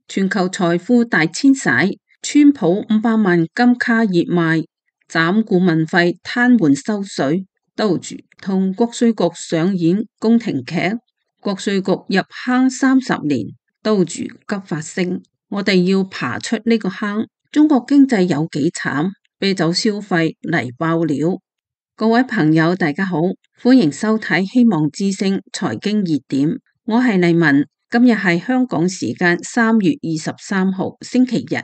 全球財富大遷徙，川普500萬金卡熱賣，斬顧問費癱瘓收水。Doge 同國稅局上演宮廷劇，國稅局入坑30年，Doge急發聲，我哋要爬出呢個坑。中國經濟有幾慘？啤酒消費嚟爆料。各位朋友大家好，歡迎收睇希望之聲財經熱點，我係麗文。今日係香港時間3月23號星期日。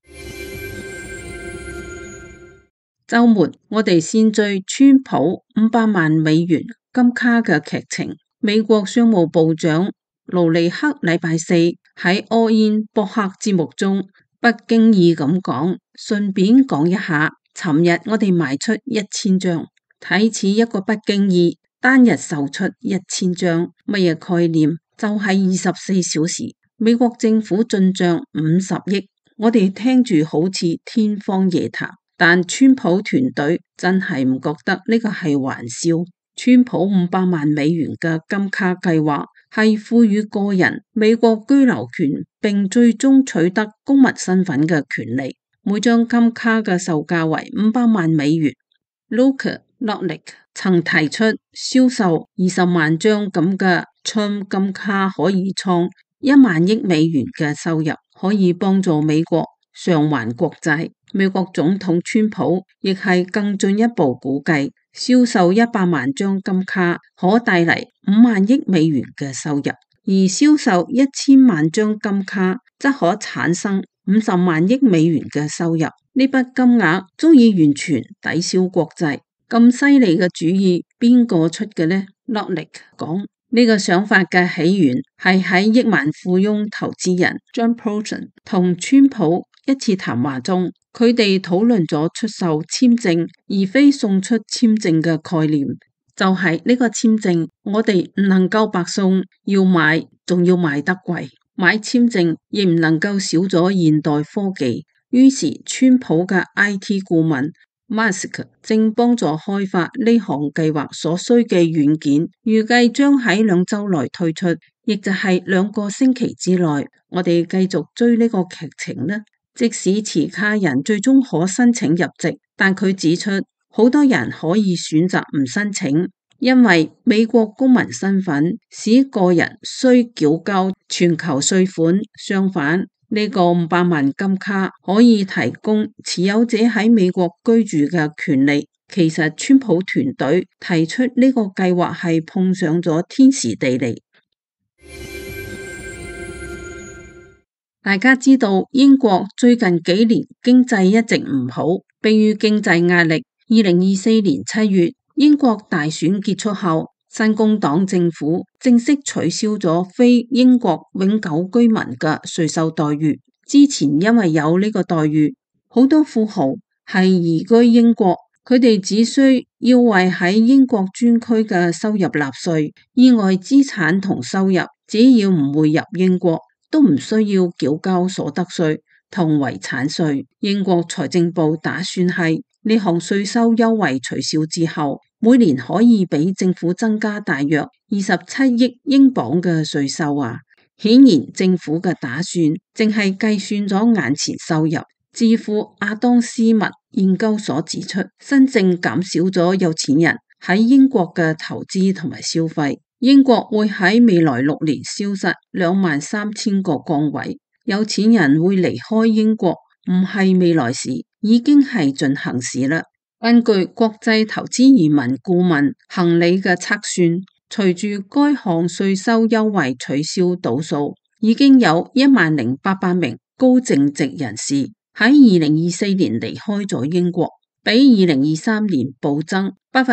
周末我哋先追川普500萬美元金卡嘅劇情。美國商務部長盧尼克禮拜四喺 All In 博客節目中不經意咁講，順便講一下，尋日我哋賣出1000張，睇似一個不經意，單日售出1000張，乜嘢概念？就係24小時，美國政府進賬50億，我哋聽住好似天方夜譚，但川普團隊真係唔覺得呢個係玩笑。川普500萬美元嘅金卡計劃係賦予個人美國居留權，並最終取得公民身份嘅權利。每張金卡嘅售價為500萬美元。Luke Lotnick 曾提出銷售20萬張咁嘅Trump金卡可以創1萬億美元嘅收入，可以幫助美國償還國債。美國總統川普亦係更進一步估計，銷售100萬張金卡可帶嚟5萬億美元嘅收入，而銷售1000萬張金卡則可產生50萬億美元嘅收入。呢筆金額足以完全抵消國債。咁犀利嘅主意邊個出嘅呢？ Lotnick 講，呢個想法嘅起源係喺億萬富翁投資人 John Bolton 同川普一次談話中，佢哋討論咗出售簽證而非送出簽證嘅概念，就係呢個簽證我哋唔能夠白送，要買仲要買得貴，買簽證亦唔能夠少咗現代科技。於是川普嘅 IT 顧問Musk 正幫助開發呢項計劃所需嘅軟件，預計將喺2週內推出，亦就係2個星期之內。我哋繼續追呢個劇情呢，即使持卡人最終可申請入籍，但佢指出好多人可以選擇唔申請，因為美國公民身份使個人需繳交全球稅款。相反，呢個500萬金卡可以提供持有者喺美國居住嘅權利。其實川普團隊提出呢個計劃係碰上咗天時地利。大家知道英國最近幾年經濟一直唔好，迫於經濟壓力，2024年7月英國大選結束後，新工黨政府正式取消咗非英國永久居民嘅稅收待遇。之前因為有呢個待遇，好多富豪係移居英國，佢哋只需要為喺英國專區嘅收入納稅，意外資產同收入只要唔會入英國，都唔需要繳交所得稅同遺產稅。英國財政部打算係呢項稅收優惠取消之後，每年可以俾政府增加大約27億英鎊嘅稅收啊！顯然政府嘅打算淨係計算咗眼前收入。智庫亞當斯密研究所指出，新政減少咗有錢人喺英國嘅投資同埋消費。英國會喺未來6年消失23000個崗位，有錢人會離開英國，唔係未來時，已經係進行時啦。根據國際投資移民顧問行李嘅測算，隨住該項稅收優惠取消倒數，已經有10800名高淨值人士喺2024年離開咗英國，比2023年暴增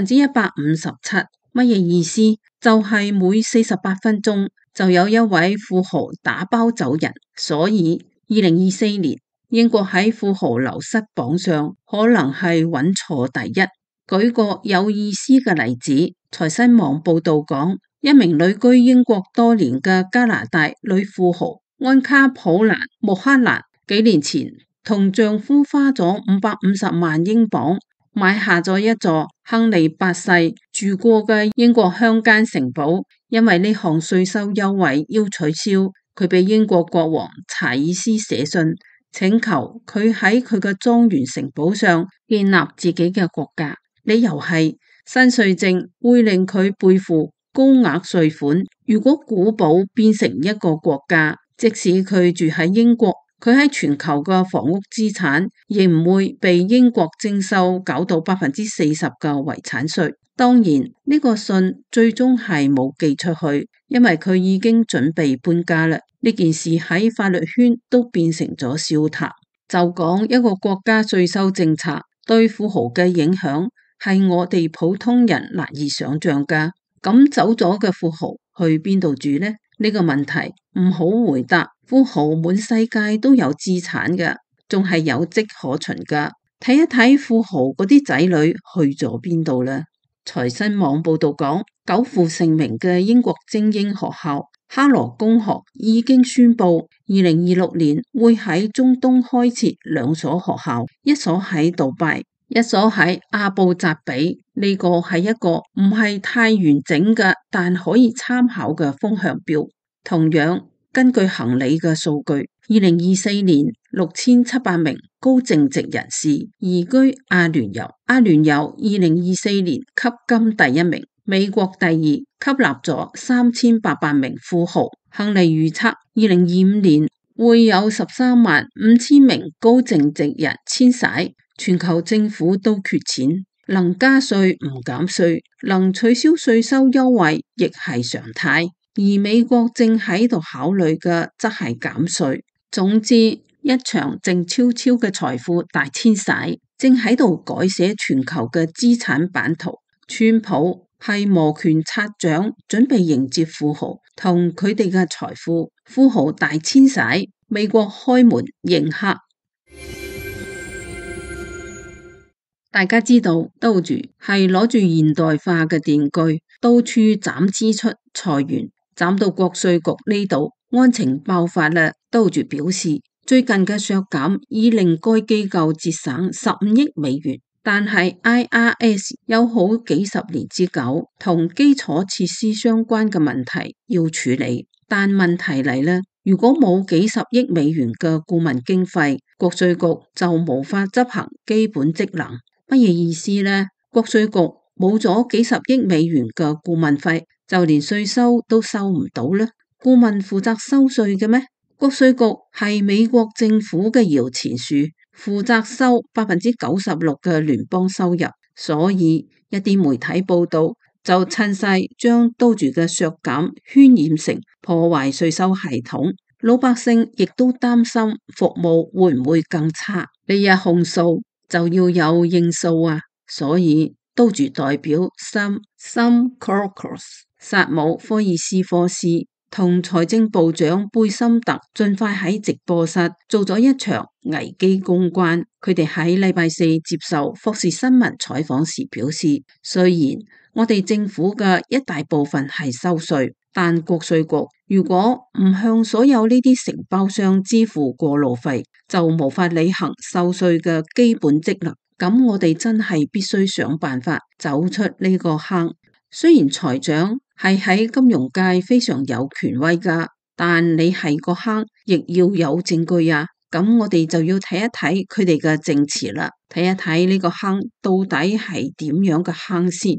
157%。乜嘢意思？就係每48分鐘就有一位富豪打包走人。所以2024年英國喺富豪流失榜上可能係穩坐第一。舉個有意思嘅例子，財新網報道講，一名旅居英國多年嘅加拿大女富豪安卡普蘭穆克蘭幾年前同丈夫花咗550萬英鎊買下咗一座亨利8世住過嘅英國鄉間城堡，因為呢項稅收優惠要取消， 佢俾英國國王查爾斯寫信，請求佢喺佢嘅莊園城堡上建立自己嘅國家，理由係新稅政會令佢背負高額稅款。如果古堡變成一個國家，即使佢住喺英國，佢喺全球嘅房屋資產亦唔會被英國徵收搞到40%嘅遺產稅。當然呢個信最終係冇寄出去，因為佢已經準備搬家啦。呢件事喺法律圈都變成咗笑談。就講一個國家稅收政策對富豪嘅影響係我哋普通人難以想象噶。咁走咗嘅富豪去邊度住呢？呢個問題唔好回答。富豪滿世界都有資產噶，仲係有跡可循噶。睇一睇富豪嗰啲仔女去咗邊度啦。財新網報道講，久負盛名嘅英國精英學校哈羅公學已經宣布，2026年會喺中東開設2所學校，一所喺杜拜，一所喺阿布扎比。呢個係一個唔係太完整嘅，但可以參考嘅風向標。同樣，根據行李嘅數據，2024年6700名高淨值人士移居阿聯酋。阿聯酋2024年吸金第1名，美國第2，吸納咗3800名富豪。亨利預測2025年會有135000名高淨值人遷徙。全球政府都缺錢，能加稅唔減稅，能取消稅收優惠亦係常態。而美國正喺度考慮嘅則係減稅。總之，一場靜悄悄嘅財富大遷徙正喺度改寫全球嘅資產版圖。川普係摩拳擦掌，準備迎接富豪同佢哋嘅財富。富豪大遷徙，美國開門迎客。大家知道，兜住係攞住現代化嘅電鋸，到處斬支出裁員。斬到國稅局呢度，案情爆發啦。兜住表示，最近嘅削減已令該機構節省15億美元，但係 IRS 有好幾十年之久，同基礎設施相關嘅問題要處理。但問題嚟啦，如果冇幾十億美元嘅顧問經費，國稅局就無法執行基本職能。乜嘢意思呢？國稅局冇咗幾十億美元嘅顧問費，就連稅收都收唔到呢？顧問負責收稅嘅咩？國稅局係美國政府嘅搖錢樹，負責收96%嘅聯邦收入，所以一啲媒體報道就趁勢將兜住嘅削減渲染成破壞稅收系統。老百姓亦都擔心服務會唔會更差。呢日控訴就要有應數啊，所以兜住代表Sam Corcos、薩姆科爾斯科斯同財政部長貝森特盡快喺直播室做咗一場危機公關。佢哋喺禮拜四接受霍士新聞採訪時表示，雖然我哋政府嘅一大部分係收稅，但國稅局如果唔向所有呢啲承包商支付過路費，就無法履行收稅嘅基本職能。咁我哋真係必須想辦法走出呢個坑。雖然財長係喺金融界非常有權威噶，但你係個坑，亦要有證據啊。咁我哋就要睇一睇佢哋嘅證詞啦，睇一睇呢個坑到底係點樣嘅坑先。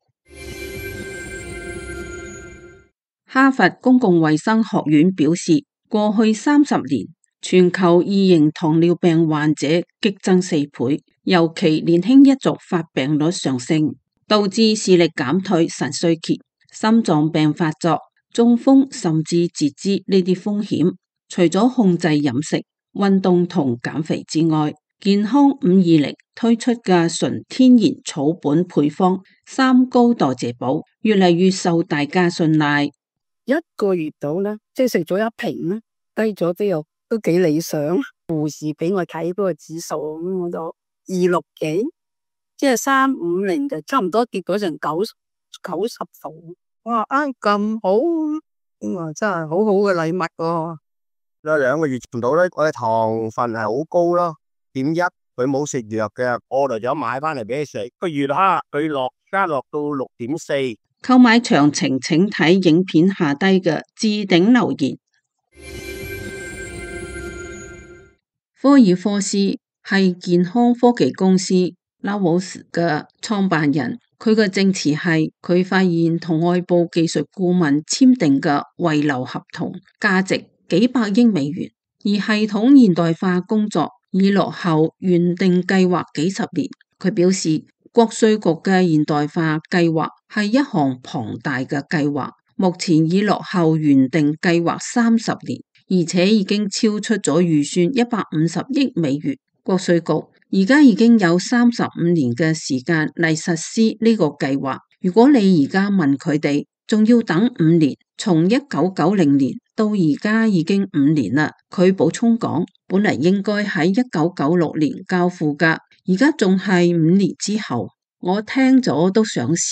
哈佛公共衛生學院表示，過去30年，全球二型糖尿病患者激增4倍，尤其年輕一族發病率上升，導致視力減退、腎衰竭、心臟病發作、中風甚至截肢呢啲風險。除咗控制飲食、運動同減肥之外，健康520推出嘅純天然草本配方3高代謝寶越嚟越受大家信賴。 1個月到啦，即係食咗1瓶啦，低咗都幾理想。護士俾我睇嗰個指數，我就260幾，即係350就差唔多跌咗成90度。哇！咁好，哇！真係好好嘅禮物喎。 2個月唔到咧，我嘅糖分係好高咯，0.1，佢冇食藥嘅，我嚟咗買翻嚟俾佢食。個月蝦佢加落到6.4。 購買詳情請睇影片下低嘅置頂留言。 科爾科斯係健康科技公司 Laos 嘅創辦人，佢嘅證詞係佢發現同外部技術顧問簽訂嘅遺留合同價值幾百億美元，而系統現代化工作已落後原定計劃幾十年。佢表示，國稅局嘅現代化計劃係一項龐大嘅計劃，目前已落後原定計劃30年，而且已經超出咗預算150億美元。國稅局而家已經有35年嘅時間嚟實施呢個計劃。如果你而家問佢哋，仲要等5年，從1990年到而家已經5年啦。佢補充講，本嚟應該喺1996年交付㗎，而家仲係5年之後。我聽咗都想笑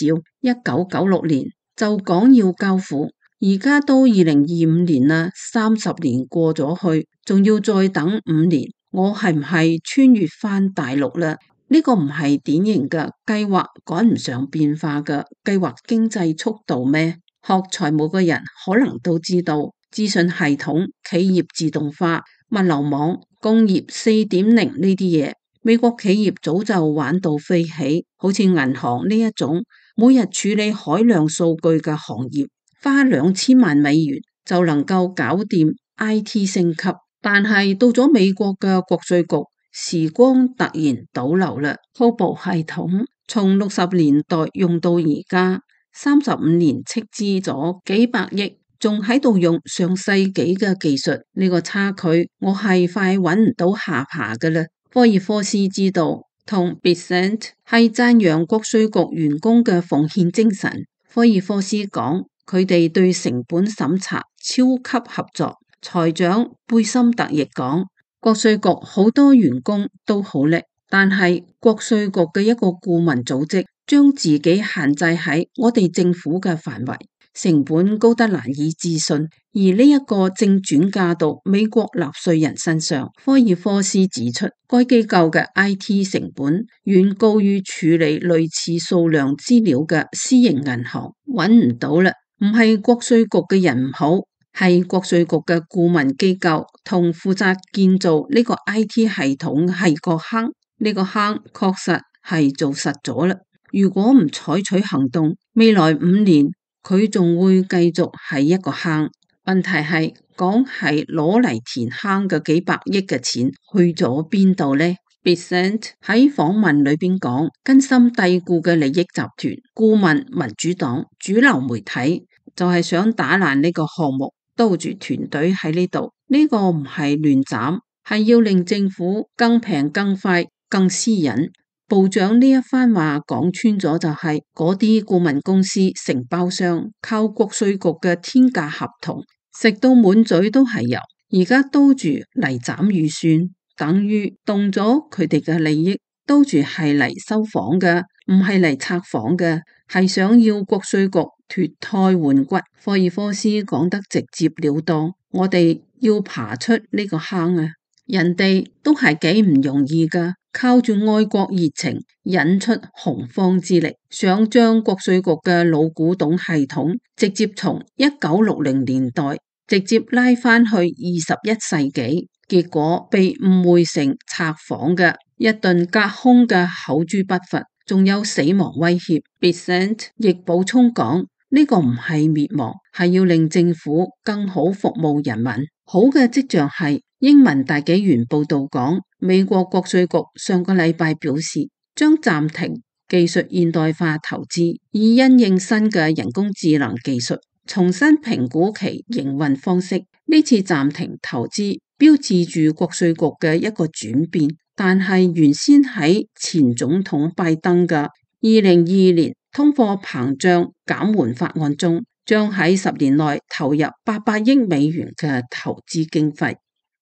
，1996年就講要交付，而家都2025年啦，30年過咗去，仲要再等5年，我係唔係穿越返大陸啦？呢個唔係典型嘅計劃趕唔上變化嘅計劃經濟速度咩？學財務嘅人可能都知道，資訊系統、企業自動化、物流網、工業4.0呢啲嘢，美國企業早就玩到飛起。好似銀行呢一種每日處理海量數據嘅行業，花2000萬美元就能夠搞掂 IT 升級。但係到咗美國嘅國稅局，時光突然倒流啦。COBOL 系統從60年代用到而家，35年斥資咗幾百億，仲喺度用上世紀嘅技術，呢個差距我係快揾唔到下巴㗎啦。科爾科斯知道同 Bessent 係讚揚國稅局員工嘅奉獻精神。科爾科斯講，佢哋對成本審查超級合作。財長貝森特亦講，國稅局好多員工都好叻，但係國稅局嘅一個顧問組織將自己限制喺我哋政府嘅範圍，成本高得難以置信，而呢一個正轉嫁到美國納稅人身上。科爾科斯指出，該機構嘅 IT 成本遠高於處理類似數量資料嘅私營銀行，揾唔到啦。唔係國稅局嘅人唔好，係國稅局嘅顧問機構同負責建造呢個 IT 系統係個坑，呢個坑確實係做實咗啦。如果唔採取行動，未來5年佢仲會繼續係一個坑。問題係講係攞嚟填坑嘅幾百億嘅錢去咗邊度呢？Bessent 喺訪問裏邊講，根深蒂固嘅利益集團、顧問、民主黨、主流媒體就係想打爛呢個項目。兜住團隊喺呢度，呢個唔係亂斬，係要令政府更平、更快、更私隱。部長呢一番話講穿咗就係嗰啲顧問公司承包商靠國稅局嘅天價合同食到滿嘴都係油，而家兜住嚟斬預算，等於動咗佢哋嘅利益。兜住係嚟收房嘅，唔係嚟拆房嘅，係想要國稅局脫胎換骨。科爾科斯講得直接了當，我哋要爬出呢個坑啊！人哋都係幾唔容易噶，靠住愛國熱情引出洪荒之力，想將國稅局嘅老古董系統直接從1960年代直接拉返去21世紀，結果被誤會成拆房嘅一頓隔空嘅口誅筆伐，仲有死亡威脅。Bessent 亦補充講，呢個唔係滅亡，係要令政府更好服務人民。好嘅跡象係，英文大紀元報道講，美國國稅局上個禮拜表示，將暫停技術現代化投資，以因應新嘅人工智能技術，重新評估其營運方式。呢次暫停投資標誌住國稅局嘅一個轉變，但係原先喺前總統拜登嘅2022年通貨膨脹減緩法案中，將喺10年內投入800億美元嘅投資經費。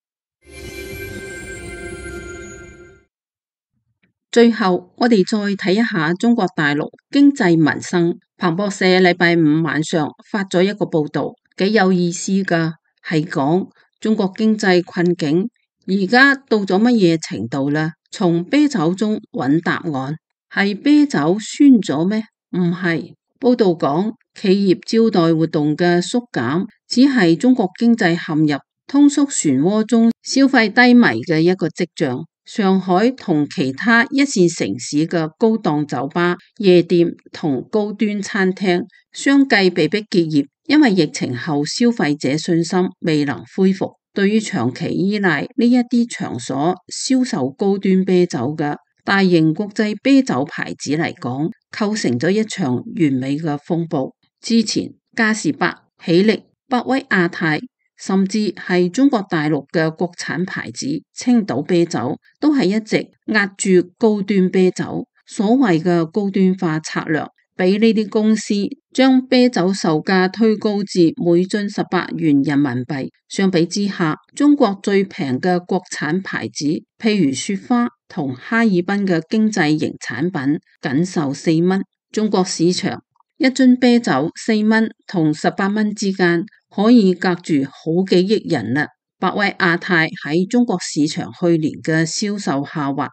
最後，我哋再睇一下中國大陸經濟民生。彭博社禮拜5晚上發咗一個報道，幾有意思噶，係講中國經濟困境而家到咗乜嘢程度啦？從啤酒中揾答案，係啤酒酸咗咩？唔係。報道講企業招待活動嘅縮減，只係中國經濟陷入通縮漩渦中消費低迷嘅一個跡象。上海同其他一線城市嘅高檔酒吧、夜店同高端餐廳相繼被迫結業，因為疫情後消費者信心未能恢復。對於長期依賴呢一啲場所銷售高端啤酒嘅大型國際啤酒牌子嚟講，構成咗一場完美嘅風暴。之前嘉士伯、喜力、百威亞太，甚至係中國大陸嘅國產牌子青島啤酒，都係一直壓住高端啤酒。所謂嘅高端化策略，俾呢啲公司將啤酒售價推高至每樽18元人民幣。相比之下，中國最平嘅國產牌子，譬如雪花同哈爾濱嘅經濟型產品，僅售4蚊。中國市場一樽啤酒4蚊同18蚊之間，可以隔住好幾億人啦。百威亞太喺中國市場去年嘅銷售下滑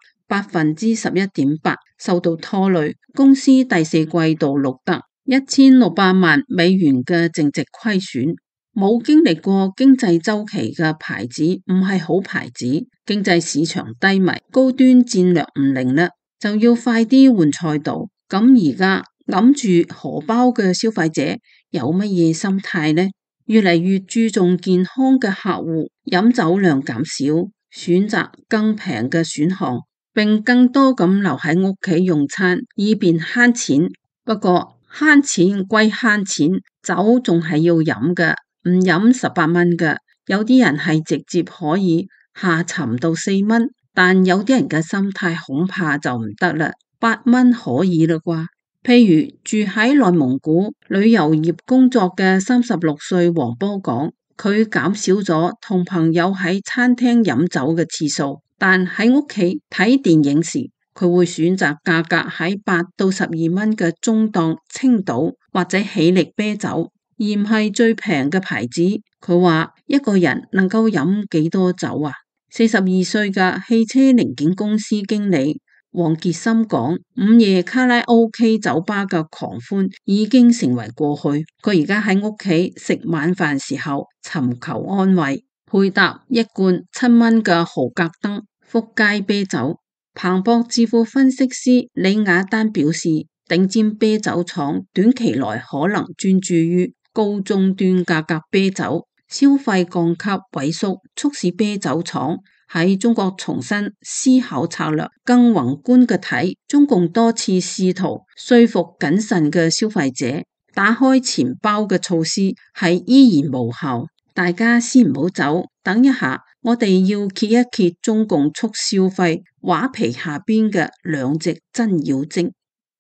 11.8%，受到拖累。公司第四季度錄得1600萬美元嘅淨值虧損。冇經歷過經濟周期嘅牌子唔係好牌子，經濟市場低迷，高端戰略唔靈啦，就要快啲換賽道。咁而家揞住荷包嘅消費者有乜嘢心態呢？越嚟越注重健康嘅客戶，飲酒量減少，選擇更平嘅選項，並更多咁留喺屋企用餐，以便慳錢。不過慳錢歸慳錢，酒仲係要飲嘅，唔飲18蚊嘅。有啲人係直接可以下沉到4蚊，但有啲人嘅心態恐怕就唔得啦，8蚊可以啦啩。譬如住喺內蒙古旅遊業工作嘅36歲黃波講，佢減少咗同朋友喺餐廳飲酒嘅次數，但喺屋企睇電影時，佢會選擇價格喺8到12蚊嘅中檔青島或者喜力啤酒，而唔係最平嘅牌子。佢話一個人能夠飲幾多酒啊？42歲嘅汽車零件公司經理黃傑森講，午夜卡拉 OK 酒吧嘅狂歡已經成為過去。佢而家喺屋企食晚飯時候尋求安慰，配搭一罐7蚊嘅豪格登福佳啤酒。彭博智庫分析師李亞丹表示，頂尖啤酒廠短期內可能專注於高中端價格啤酒，消費降級萎縮，促使啤酒廠喺中國重新思考策略。更宏觀嘅睇，中共多次試圖說服謹慎嘅消費者打開錢包嘅措施係依然無效。大家先唔好走，等一下，我哋要揭一揭中共促消費畫皮下邊嘅兩隻真妖精。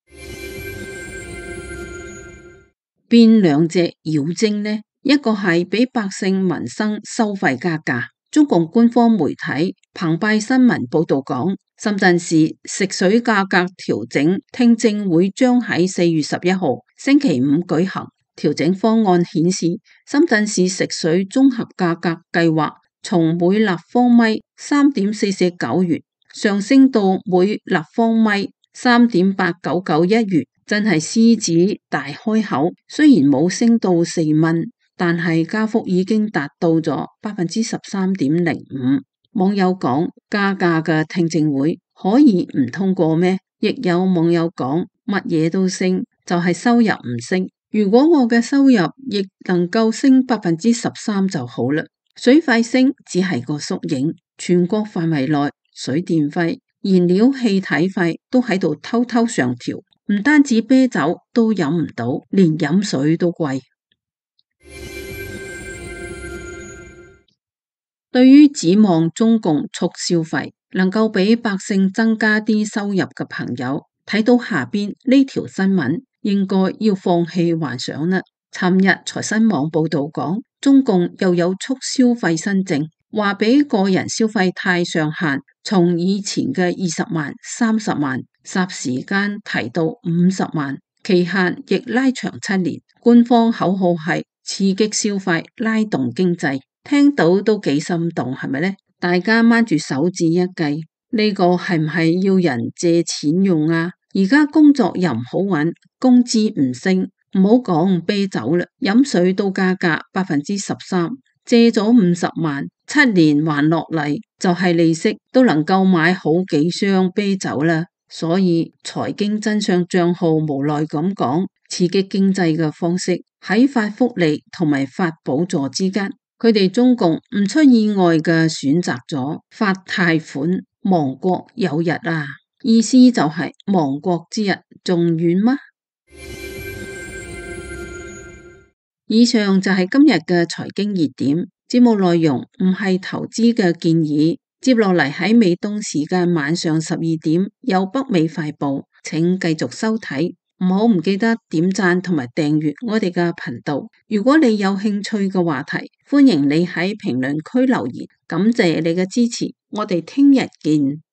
邊兩隻妖精呢？一個係俾百姓民生收費加價。中共官方媒體澎湃新聞報道講，深圳市食水價格調整聽證會將喺4月11號星期五舉行。調整方案顯示，深圳市食水綜合價格計劃從每立方米3.449元上升到每立方米3.8991元，真係獅子大開口。雖然冇升到4蚊，但係加幅已經達到咗13.05%。網友講，加價嘅聽證會可以唔通過咩？亦有網友講，乜嘢都升，就係收入唔升。如果我嘅收入亦能夠升13%就好啦。水費升只係個縮影，全國範圍內水電費、燃料氣體費都喺度偷偷上調，唔單止啤酒都飲唔到，連飲水都貴。對於指望中共促消費能夠俾百姓增加啲收入嘅朋友，睇到下邊呢條新聞，應該要放棄幻想啦。尋日財新網報道講，中共又有促消費新政，話俾個人消費貸上限從以前嘅20萬、30萬，霎時間提到50萬，期限亦拉長7年。官方口號係刺激消費、拉動經濟，聽到都幾心動，係咪呢？大家掹住手指一計，呢個係唔係要人借錢用啊？而家工作又唔好揾，工資唔升，唔好講啤酒啦，飲水都加價13%。 借咗50萬，7年還落嚟就係利息，都能夠買好幾箱啤酒啦。所以財經真相賬號無奈咁講，刺激經濟嘅方式喺發福利同埋發補助之間，佢哋中共唔出意外嘅選擇咗發貸款，亡國有日啊！意思就係亡國之日仲遠嗎？以上就係今日嘅財經熱點，節目內容唔係投資嘅建議。接落嚟喺美東時間晚上12點有北美快報，請繼續收睇。唔記得點讚同埋訂閱我哋嘅頻道。如果你有興趣嘅話題，歡迎你喺評論區留言。感謝你嘅支持，我哋聽日見。